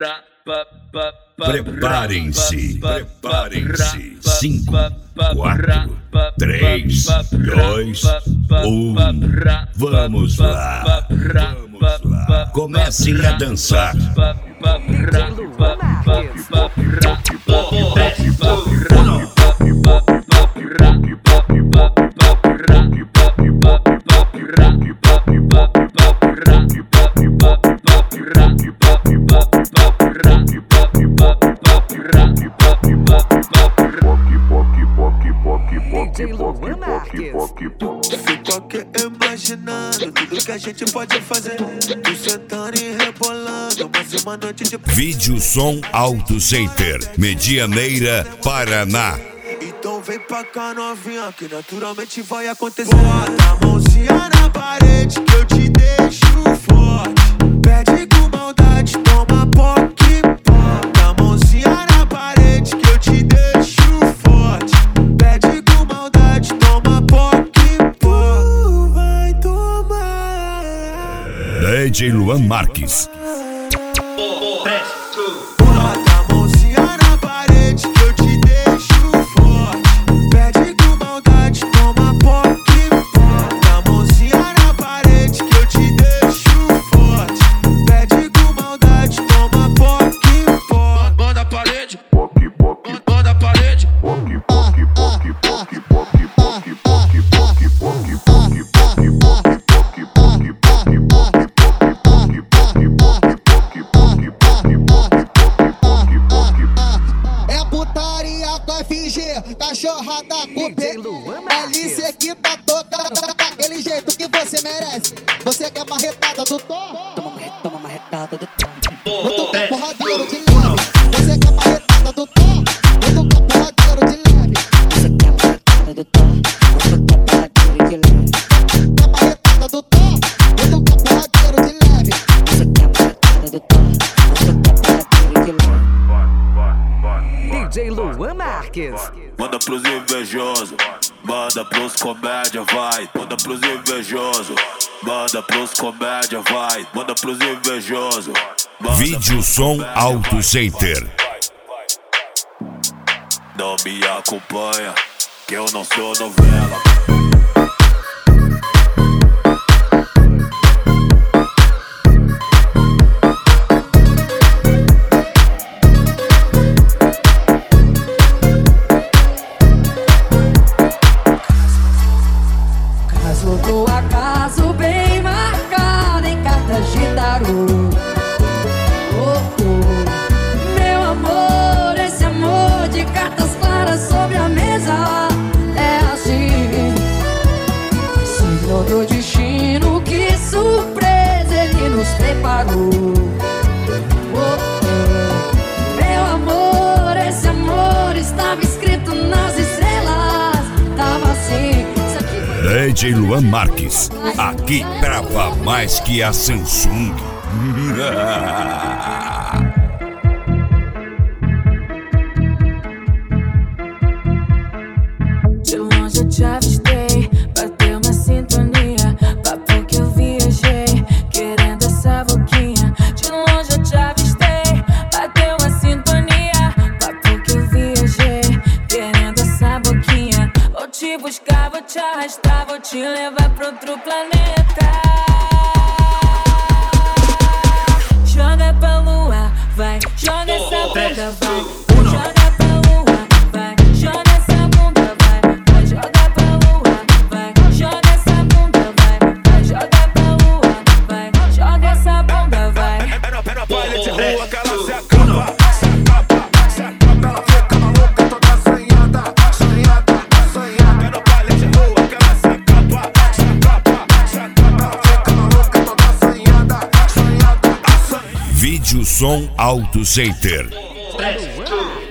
Preparem-se, preparem-se. 5, 4, 3, 2, 1. Vamos lá, vamos lá. Comecem a dançar. Fico imaginando tudo que a gente pode fazer. Tu sentando e rebolando, mais uma noite de Vídeo Som Auto Center, Medianeira, Paraná. Então vem pra cá novinha, que naturalmente vai acontecer. Bota a mãozinha na parede que eu te deixo forte. Pede com maldade, toma poque. Bota a mãozinha na parede que eu te deixo forte. Pede com maldade, toma poque. Vai tomar. DJ Luan Marques. Bota a mãozinha na parede que eu te deixo forte. Pede com maldade, toma poque. Bota a mãozinha na parede que eu te deixo forte. Pede com maldade, toma poque. Bota a parede, bota a parede. É putaria com FG, cachorrada com P. LC que tá tocando daquele jeito que você merece. Você quer marretada do tom? Toma marretada do tom. Botou com porradeiro de leve. Você quer marretada do tom? Botou com porradeiro de leve. Você quer marretada do tom? Botou com porradeiro de leve. Quer marretada do tom? Botou com porradeiro de leve. Você quer marretada do tom? Botou com porradeiro de leve. DJ Luan Marques. Manda pros invejosos, manda pros comédia, vai. Manda pros invejosos, manda pros comédia, vai. Manda pros invejosos. Vídeo Som Auto Center. Não me acompanha, que eu não sou novela. Caso do acaso bem marcado em cartas de tarô. Meu amor, esse amor de cartas claras sobre a mesa é assim. Signo do destino, que surpresa ele nos preparou. Meu amor, esse amor estava escrito nas estrelas. Tava assim. DJ Luan Marques. Aqui trava mais que a Samsung. De longe eu te avistei, bateu uma sintonia. Papo que eu viajei, querendo essa boquinha. De longe eu te avistei, bateu uma sintonia. Papo que eu viajei, querendo essa boquinha. Vou te buscar, vou te arrastar, vou te levar pra outro planeta. Joga pra lua, vai, joga essa bunda, vai. Joga pra lua, vai, joga essa bunda, vai. Vai jogar pra lua, vai, joga essa bunda, vai. Vai jogar pra lua, vai, joga essa bunda, vai. É no baile de rua que ela se acaba. Se acaba, ela fica maluca, toda assanhada. É no baile de rua que ela se acaba. Se acaba, ela fica maluca, toda assanhada. Vídeo Som Auto Center. 3, 2,